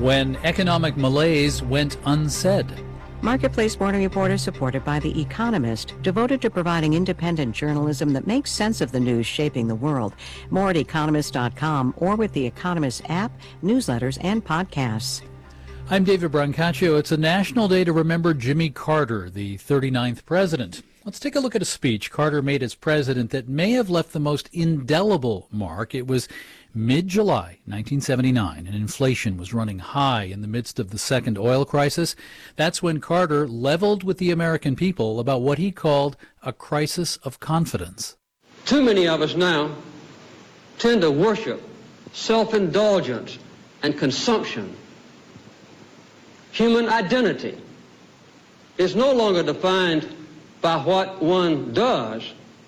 when economic malaise went unsaid. Marketplace Morning Report is supported by The Economist, devoted to providing independent journalism that makes sense of the news shaping the world. More at economist dot com or with The Economist app, newsletters, and podcasts. I'm David Brancaccio. It's a national day to remember Jimmy Carter, the thirty-ninth president. Let's take a look at a speech Carter made as president that may have left the most indelible mark. It was mid-July nineteen seventy-nine, and inflation was running high in the midst of the second oil crisis. That's when Carter leveled with the American people about what he called a crisis of confidence. Too many of us now tend to worship self-indulgence and consumption. Human identity is no longer defined by what one does,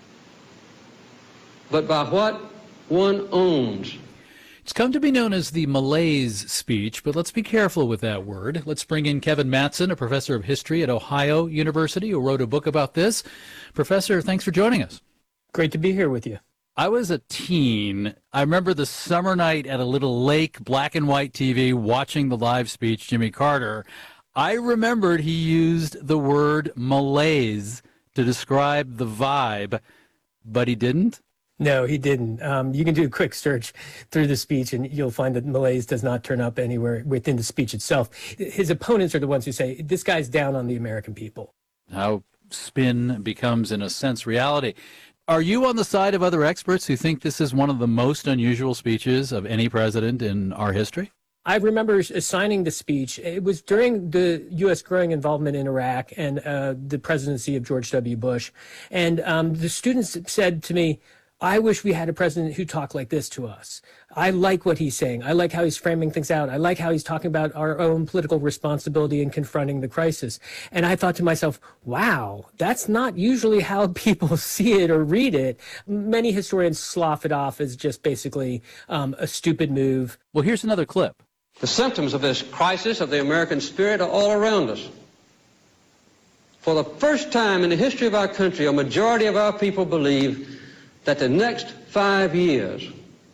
but by what one owns. It's come to be known as the malaise speech, but let's be careful with that word. Let's bring in Kevin Mattson, a professor of history at Ohio University, who wrote a book about this. Professor, thanks for joining us. Great to be here with you. I was a teen. I remember the summer night at a little lake, black and white T V, watching the live speech, Jimmy Carter. I remembered he used the word malaise to describe the vibe, but he didn't? No, he didn't. Um, you can do a quick search through the speech, and you'll find that malaise does not turn up anywhere within the speech itself. His opponents are the ones who say, this guy's down on the American people. How spin becomes, in a sense, reality. Are you on the side of other experts who think this is one of the most unusual speeches of any president in our history? I remember assigning the speech. It was during the U S growing involvement in Iraq and uh, the presidency of George W. Bush. And um, the students said to me, I wish we had a president who talked like this to us. I like what he's saying. I like how he's framing things out. I like how he's talking about our own political responsibility in confronting the crisis. And I thought to myself, wow, that's not usually how people see it or read it. Many historians slough it off as just basically um, a stupid move. Well, here's another clip. The symptoms of this crisis of the American spirit are all around us. For the first time in the history of our country, a majority of our people believe that the next five years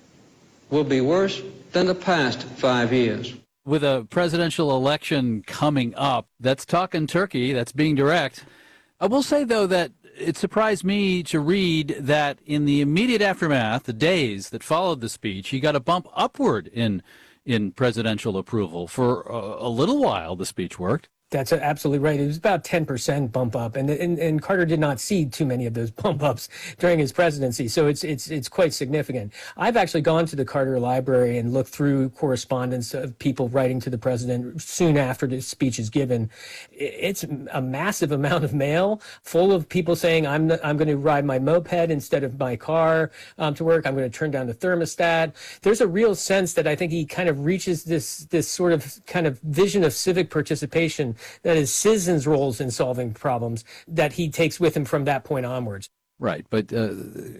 will be worse than the past five years. With a presidential election coming up, that's talking turkey, that's being direct. I will say, though, that it surprised me to read that in the immediate aftermath, the days that followed the speech, he got a bump upward in in presidential approval. For a, a little while, the speech worked. That's absolutely right. It was about ten percent bump up, and, and and Carter did not see too many of those bump ups during his presidency, so it's it's it's quite significant. I've actually gone to the Carter Library and looked through correspondence of people writing to the president soon after the speech is given. It's a massive amount of mail full of people saying, I'm I'm going to ride my moped instead of my car um, to work. I'm going to turn down the thermostat. There's a real sense that I think he kind of reaches this this sort of kind of vision of civic participation, that is citizens' roles in solving problems, that he takes with him from that point onwards. Right, but uh,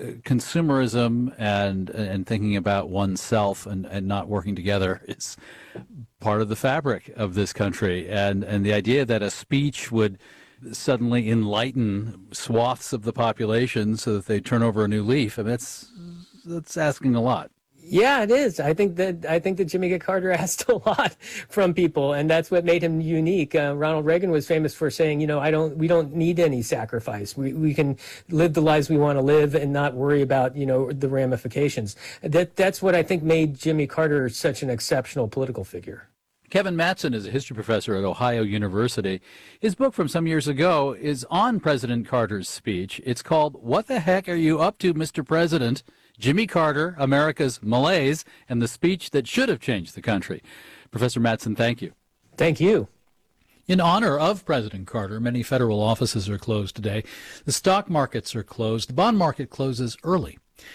consumerism and and thinking about oneself and, and not working together is part of the fabric of this country. And, and the idea that a speech would suddenly enlighten swaths of the population so that they turn over a new leaf, I mean, that's, that's asking a lot. Yeah, it is. I think that I think that Jimmy Carter asked a lot from people, and that's what made him unique. Uh, Ronald Reagan was famous for saying, you know, I don't, we don't need any sacrifice. We we can live the lives we want to live and not worry about, you know, the ramifications. That that's what I think made Jimmy Carter such an exceptional political figure. Kevin Mattson is a history professor at Ohio University. His book from some years ago is on President Carter's speech. It's called What the Heck Are You Up to, Mister President? Jimmy Carter, America's Malaise, and the Speech That Should Have Changed the Country. Professor Mattson, thank you. Thank you. In honor of President Carter, many federal offices are closed today. The stock markets are closed. The bond market closes early.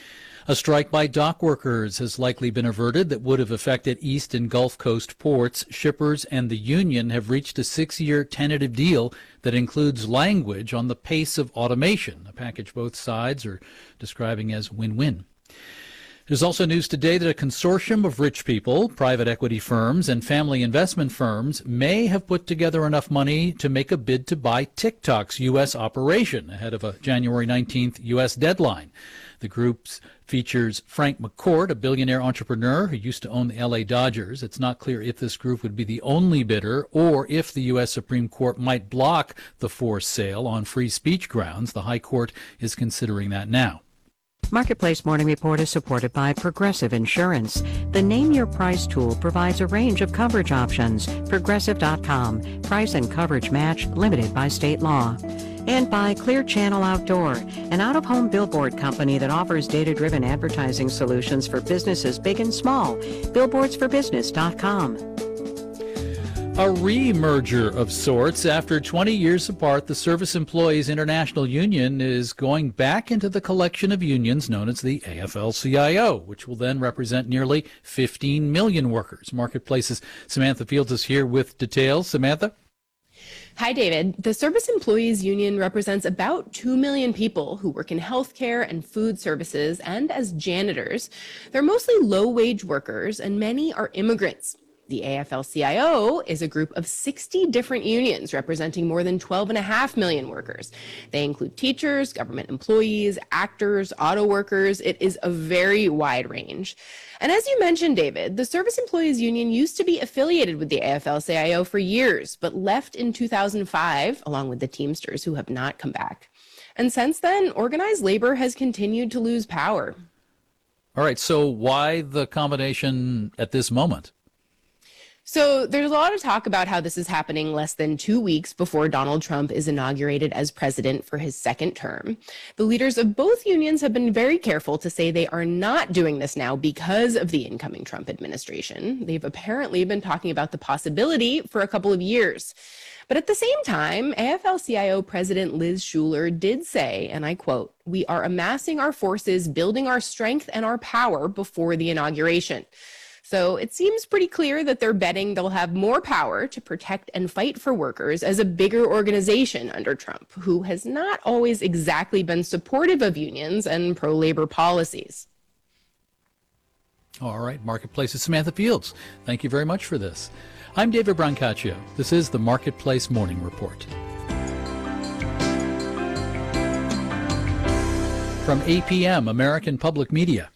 A strike by dock workers has likely been averted that would have affected East and Gulf Coast ports. Shippers and the union have reached a six-year tentative deal that includes language on the pace of automation, a package both sides are describing as win-win. There's also news today that a consortium of rich people, private equity firms, and family investment firms may have put together enough money to make a bid to buy TikTok's U S operation ahead of a January nineteenth U S deadline. The group features Frank McCourt, a billionaire entrepreneur who used to own the L A Dodgers. It's not clear if this group would be the only bidder or if the U S Supreme Court might block the forced sale on free speech grounds. The High Court is considering that now. Marketplace Morning Report is supported by Progressive Insurance. The Name Your Price tool provides a range of coverage options. Progressive dot com. Price and coverage match limited by state law. And by Clear Channel Outdoor, an out-of-home billboard company that offers data-driven advertising solutions for businesses big and small. billboards for business dot com. A re-merger of sorts. After twenty years apart, the Service Employees International Union is going back into the collection of unions known as the A F L C I O, which will then represent nearly fifteen million workers. Marketplace's Samantha Fields is here with details. Samantha? Hi, David. The Service Employees Union represents about two million people who work in healthcare and food services and as janitors. They're mostly low-wage workers, and many are immigrants. The A F L C I O is a group of sixty different unions representing more than twelve and a half million workers. They include teachers, government employees, actors, auto workers. It is a very wide range. And as you mentioned, David, the Service Employees Union used to be affiliated with the A F L C I O for years, but left in two thousand five, along with the Teamsters, who have not come back. And since then, organized labor has continued to lose power. All right, so why the combination at this moment? So there's a lot of talk about how this is happening less than two weeks before Donald Trump is inaugurated as president for his second term. The leaders of both unions have been very careful to say they are not doing this now because of the incoming Trump administration. They've apparently been talking about the possibility for a couple of years. But at the same time, A F L C I O President Liz Shuler did say, and I quote, "We are amassing our forces, building our strength and our power before the inauguration." So it seems pretty clear that they're betting they'll have more power to protect and fight for workers as a bigger organization under Trump, who has not always exactly been supportive of unions and pro-labor policies. All right, Marketplace's Samantha Fields. Thank you very much for this. I'm David Brancaccio. This is the Marketplace Morning Report. From A P M, American Public Media.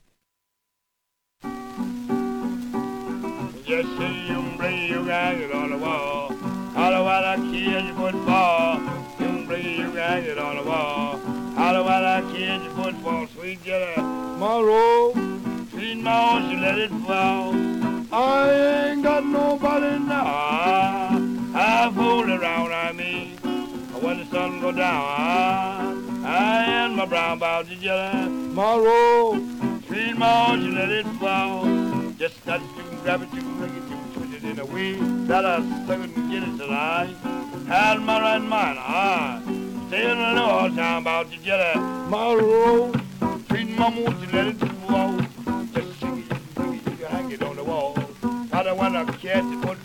Just see you bring you hang it on the wall. Holla while I kill you football. You bring you hang it on the wall. Holla while I kill you football. Sweet jelly, tomorrow. Sweet mouth, you let it fall. I ain't got nobody now. I fool around, I mean. When the sun go down, I and my brown bowed jelly. Tomorrow, sweet mouth, you let it fall. Just got to grab it, you can bring it, you can twist it in a way that I couldn't get it till I had my right mind. I stay in the Lord town about your jelly. My road, sweet mama, won't you let it fall? Just sing it, you can bring it, you can hang it on the wall. I don't want to catch it,